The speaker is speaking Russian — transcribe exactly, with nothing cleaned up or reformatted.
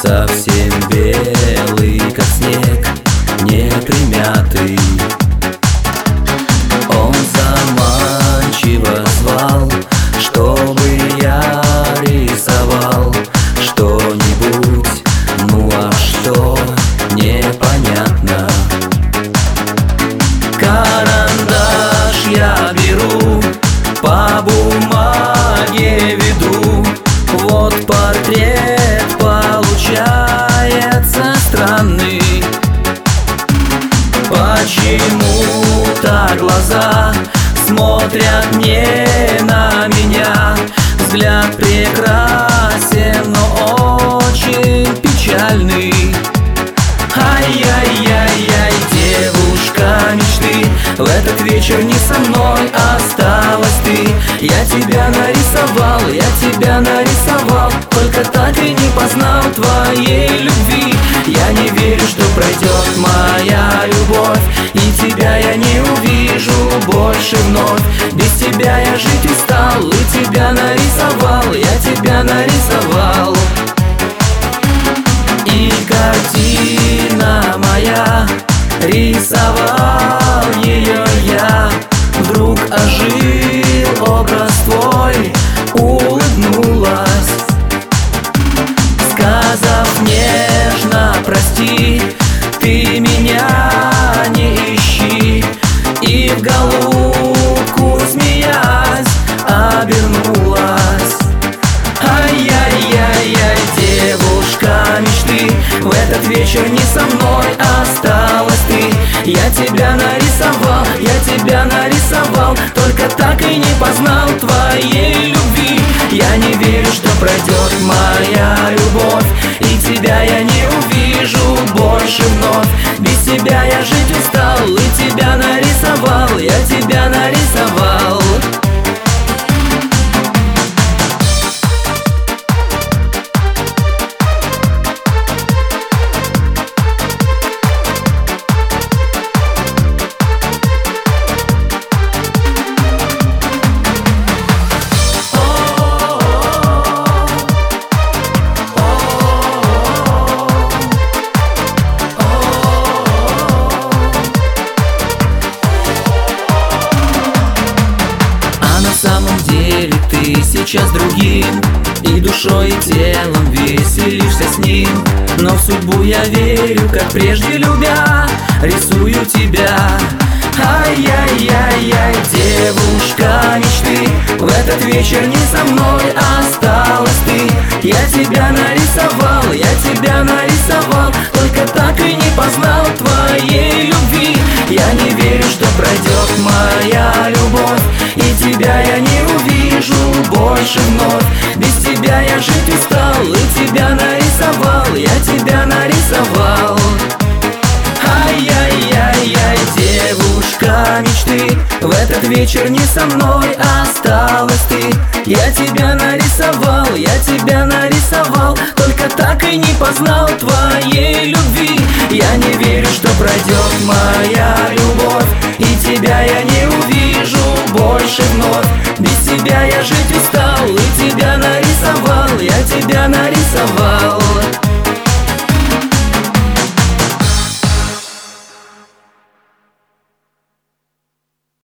совсем белый, как снег, не примятый. Он заманчиво звал, чтобы я рисовал что-нибудь, ну а что, непонятно. Карандаш я беру, по бумаге веду, вот портрет получается странный. Почему-то глаза смотрят не на меня, взгляд прекрасен, но очень печальный. Ай-яй-яй-яй, девушка мечты, в этот вечер не со мной осталась ты. Я тебя нарисовал, я тебя нарисовал, только так и не познал твоей любви. Я не верю, что пройдет моя любовь, и тебя я не увижу больше вновь. Без тебя я жить устал, и тебя нарисовал, я тебя нарисовал. И картина моя, рисовал ее я, вдруг ожил образ твой, улыбнулась, сказав нежно прости, ты меня не ищи. И в голубку смеясь обернулась. Ай-яй-яй-яй, девушка мечты, в этот вечер не со мной осталась ты. Я тебя нарисовал, я тебя нарисовал, только так и не познал твоей любви. Я не верю, что пройдет моя любовь, и тебя я не увижу больше вновь. Без тебя я жить устал, и тебя нарисовал, я тебя нарисовал. На самом деле ты сейчас другим, и душой, и телом веселишься с ним. Но в судьбу я верю, как прежде любя, рисую тебя. Ай-яй-яй-яй, девушка мечты, в этот вечер не со мной осталась ты. Я тебя нарисовал, я тебя нарисовал, только так и не познал твоей любви. Я не верю, что пройдет моя любовь, и тебя я не увижу больше вновь. Без тебя я жить устал, и тебя нарисовал, я тебя нарисовал. Ай-яй-яй-яй, девушка мечты, в этот вечер не со мной осталась ты. Я тебя нарисовал, я тебя нарисовал, только так и не познал твоей любви. Я не верю, что пройдет моя любовь, и тебя я не увижу больше вновь. Без тебя я жить устал, и тебя нарисовал, я тебя нарисовал.